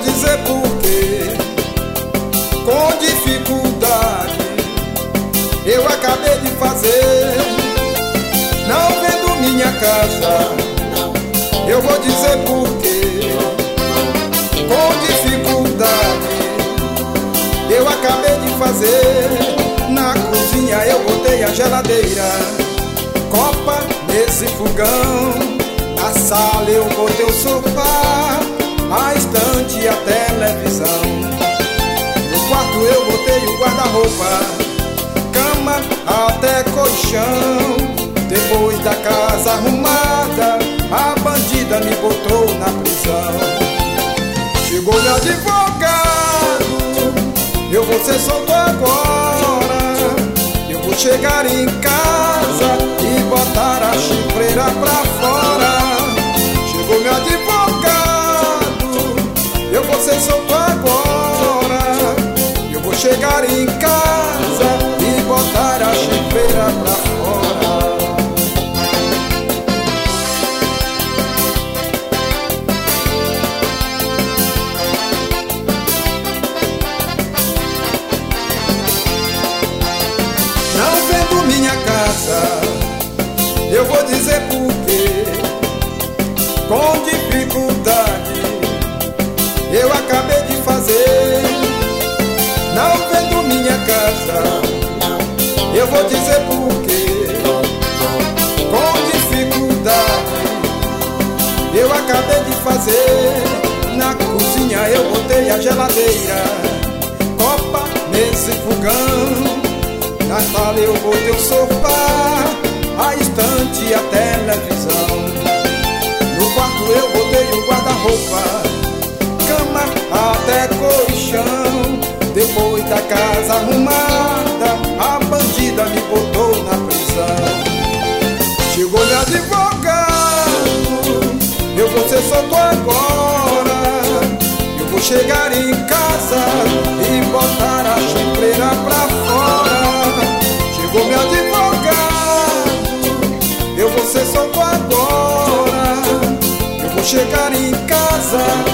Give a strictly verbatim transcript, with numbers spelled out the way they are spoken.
dizer porquê. Com dificuldade eu acabei de fazer, não vendo minha casa. Eu vou dizer porquê. Com dificuldade eu acabei de fazer. Na cozinha eu botei a geladeira, copa nesse fogão. Na sala eu botei o sofá, a estante e a televisão. No quarto eu botei o guarda-roupa, cama até colchão. Depois da casa arrumada, a bandida me botou na prisão. Chegou meu advogado, eu vou ser solto agora. Eu vou chegar em casa e botar a chifreira pra fora. Chegou meu advogado, eu vou ser solto agora. Eu vou chegar em casa e botar a chifreira pra fora. Não vendo minha casa, eu vou dizer porquê. Com dificuldade eu acabei de fazer, não vendo minha casa. Eu vou dizer porquê. Com dificuldade eu acabei de fazer. Na cozinha eu botei a geladeira, copa nesse fogão. Na sala eu botei o sofá, a estante e a televisão. No quarto eu botei o guarda-roupa, cama até colchão. Depois da casa arrumada, a bandida me botou na prisão. Chegou meu advogado, eu vou ser solto agora. Eu vou chegar em casa e botar a chifreira pra fora. Chegou meu advogado, eu vou ser solto agora. Eu vou chegar em casa